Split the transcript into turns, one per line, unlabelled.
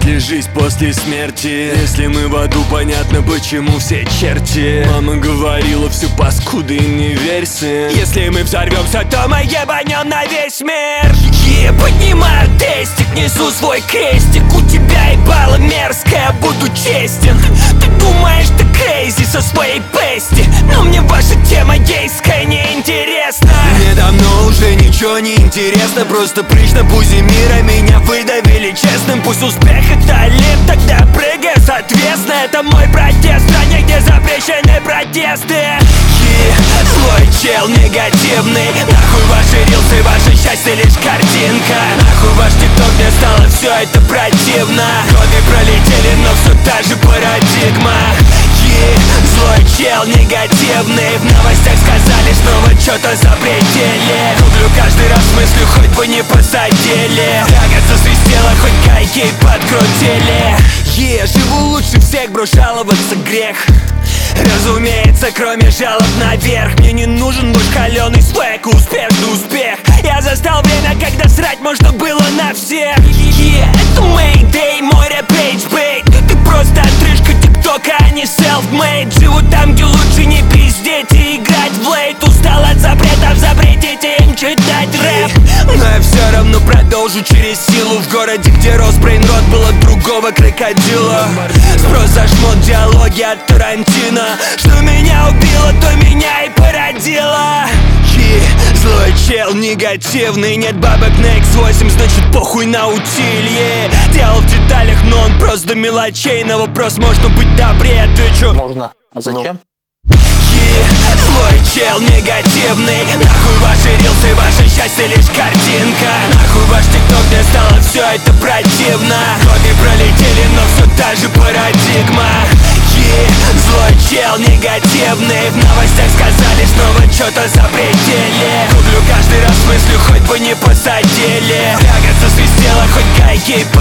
ли жизнь после смерти? Если мы в аду, понятно, почему все черти. Мама говорила, всю паскуды и не верь, сын. Если мы взорвемся, то мы ебанем на весь мир. Поднимаю тестик, несу свой крестик. У тебя ебало мерзкое, буду честен. Ты думаешь, ты крейзи со своей пести, но мне ваша тема гейская неинтересна. Мне давно уже ничего не интересно, просто прыщ на пузе мира меня выдавили честным. Пусть успех это лип, тогда прыгай соответственно. Это мой протест в стране, где запрещены протесты. Злой чел негативный, нахуй ваши рилсы, ваше счастье лишь картинка. Нахуй ваш тикток, мне стало все это противно. Годы пролетели, но все та же парадигма. Злой чел негативный, в новостях сказали, снова что-то запретили. Гуглю каждый раз мыслю, хоть бы не посадили. Тяга засвистела, хоть гайки подкрутили. Живу лучше всех, бро, жаловаться грех. Разумеется, кроме жалоб наверх. Мне не нужен больше холеный свек, успешный успех. Я застал время, когда срать можно было на всех. Это Mayday, мой рэп-эйдж-бейт. Ты просто отрыжка тиктока, а не self-made. Живу там, где лучше не пиздеть и играть в лейт. Устал от запретов, запретите им читать рэп. Но я все равно продолжу через силу. В городе, где рос брейнрот, было другого крокодила. Спрос за шмот, диалоги от Тарантино. Что меня убило, то меня и породило. Злой чел негативный, нет бабок на X8, значит похуй на утиль. Дело в деталях, но он просто до мелочей. На вопрос, можно быть добрее, отвечу:
можно. А зачем?
Злой чел негативный, нахуй ваши рилсы, ваше счастье лишь картинка. Нахуй ваш тикток, мне стало все это противно. Годы пролетели, но все та же парадигма. Злой чел негативный, в новостях сказали, снова что-то запретили. Гуглю каждый раз мыслю, хоть бы не посадили. Тяга засвистела, хоть гайки